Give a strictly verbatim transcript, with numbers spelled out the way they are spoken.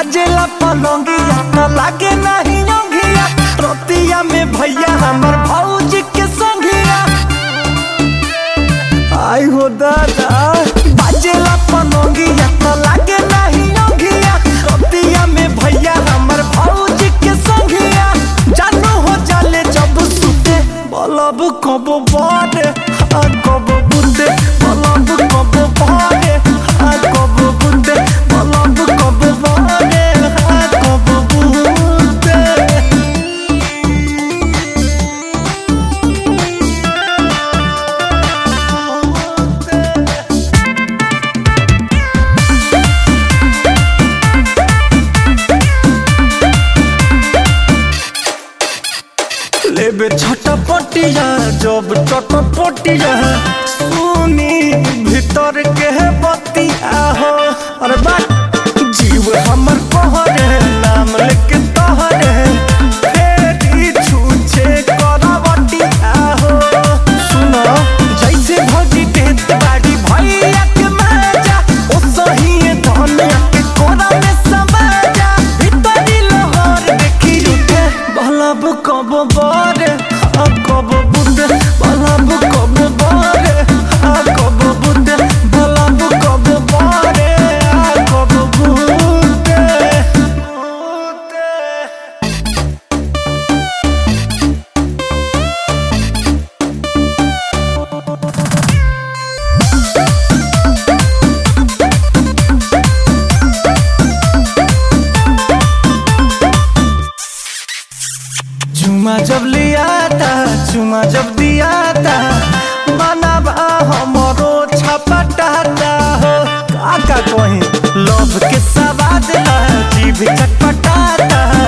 बाजेला पलंगिया त लागे नहीं योगिया रोतिया में भैया हमर भौजी के संगिया आई हो दादा बाजेला पलंगिया त लागे नहीं योगिया रोतिया में भैया हमर भौजी के संगिया जानू हो जाले जब सुते बलब कब बारे आ कब बुंदे बलब कब बारे आ कब बुंदे बलब कब बारे आ कब बुंदे लेबे छोटा पटिया जब छोटा पटिया सुनी भीतर के बतिया हो अरे बात जीव हमर कहरे नाम लेके तहरे फेरी छूछे करवटिया हो सुनो जैसे भौजी देत बाड़ी भैया के माजा ओ सही धनिया के कोरा में समाजा भीतरी लहर देखी उठे बलब कब बारे आ कब बुंदे बलब कब बारे आ कब बुंदे बलब कब बारे आ कब बुंदे बुंदे चुमा जब लिया था चुमा जब दिया था बनाबा हमरो छपटाता हो काका कहीं लोभ के सवाद ला जीभ चटपटाता